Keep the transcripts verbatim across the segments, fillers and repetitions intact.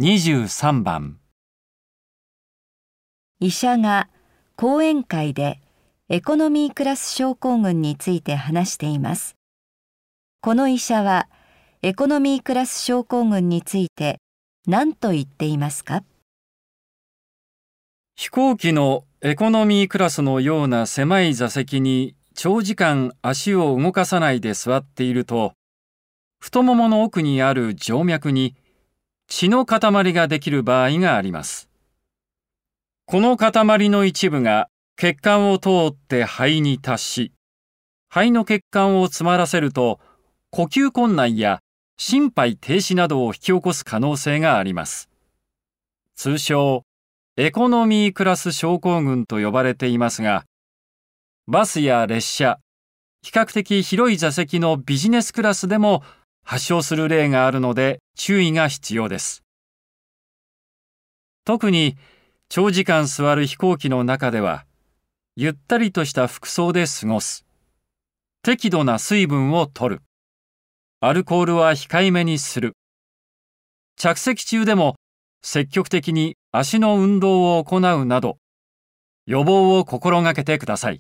にじゅうさんばん。 医者が講演会でエコノミークラス症候群について話しています。この医者はエコノミークラス症候群について何と言っていますか？ 飛行機のエコノミークラスのような狭い座席に長時間足を動かさないで座っていると、太ももの奥にある静脈に血の塊ができる場合があります。この塊の一部が血管を通って肺に達し、肺の血管を詰まらせると、呼吸困難や心肺停止などを引き起こす可能性があります。通称、エコノミークラス症候群と呼ばれていますが、バスや列車、比較的広い座席のビジネスクラスでも発症する例があるので注意が必要です。特に長時間座る飛行機の中では、ゆったりとした服装で過ごす、適度な水分を摂る、アルコールは控えめにする、着席中でも積極的に足の運動を行うなど、予防を心がけてください。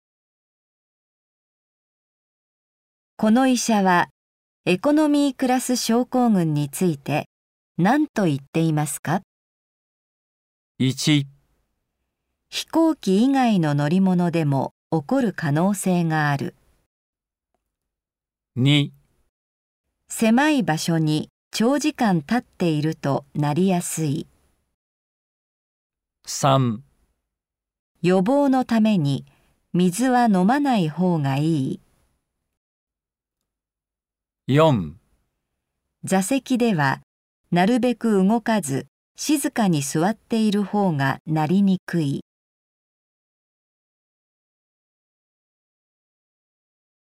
この医者はエコノミークラス症候群について何と言っていますか？ いち、 飛行機以外の乗り物でも起こる可能性がある。 に、 狭い場所に長時間立っているとなりやすい。 さん、 予防のために水は飲まない方がいい。 よん、 座席ではなるべく動かず静かに座っている方がなりにくい。